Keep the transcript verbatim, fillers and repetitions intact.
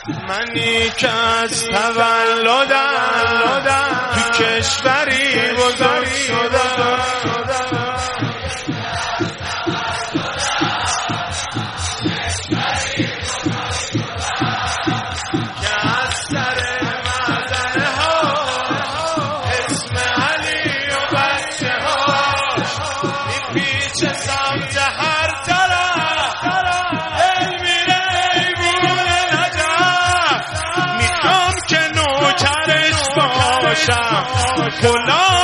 منی که از تولدم تو کشوری بزرگ شدم، که از سر مزرعه ها اسم علی و بچه هاش میپیچه سمت هر طرف، ای میره ایوون نجف، میخوام که نوکرش باشم،